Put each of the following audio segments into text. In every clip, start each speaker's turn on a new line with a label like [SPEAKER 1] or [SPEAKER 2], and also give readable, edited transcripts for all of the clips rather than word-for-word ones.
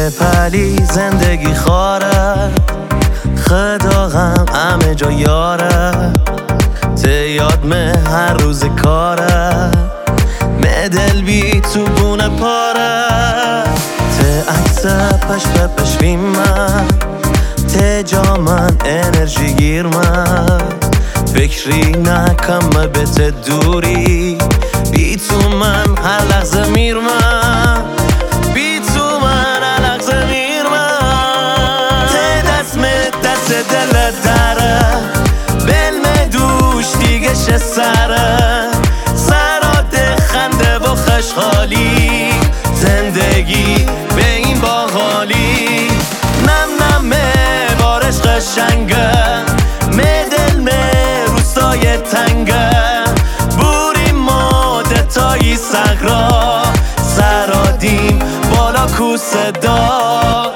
[SPEAKER 1] پلی زندگی خاره خداغم همه جا یاره ته یاد مه هر روز کاره مه دل بی تو بونه پاره ته عکس پش بپشویم من ته جا من انرژی گیر من فکری نکم به ته دوری بی تو من هر لحظه میر من بی تو من هر لحظه میر من ته دست دل داره بلم دوش دیگه شه سره سرات خنده و خشخالی زندگی به این باحالی نم بارش قشنگه دل روستای تنگه بوری مادتایی صحرا سرادیم بالا کو صدا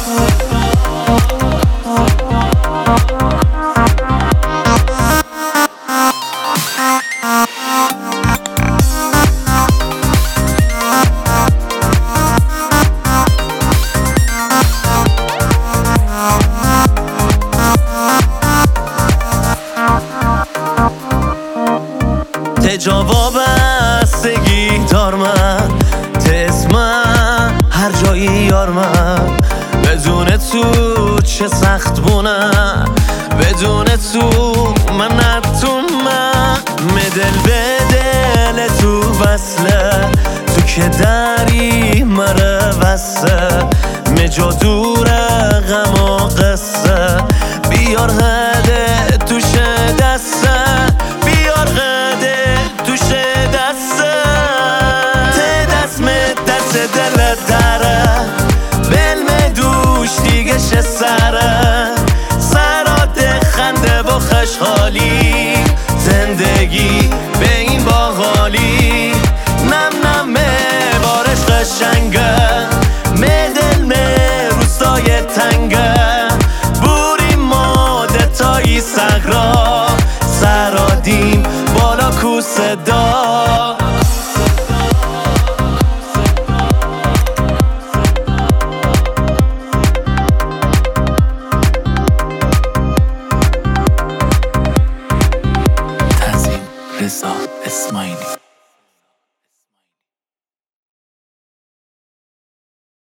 [SPEAKER 1] جواب بستگی دار من تسمن هر جایی یار من بدون تو چه سخت بونه بدون تو من نتون من دل به دل تو وصله تو که داری مره وصله مجا دوره غم و قصه بیار هده توشه دسته بیار هده توشه دسته ته دست دل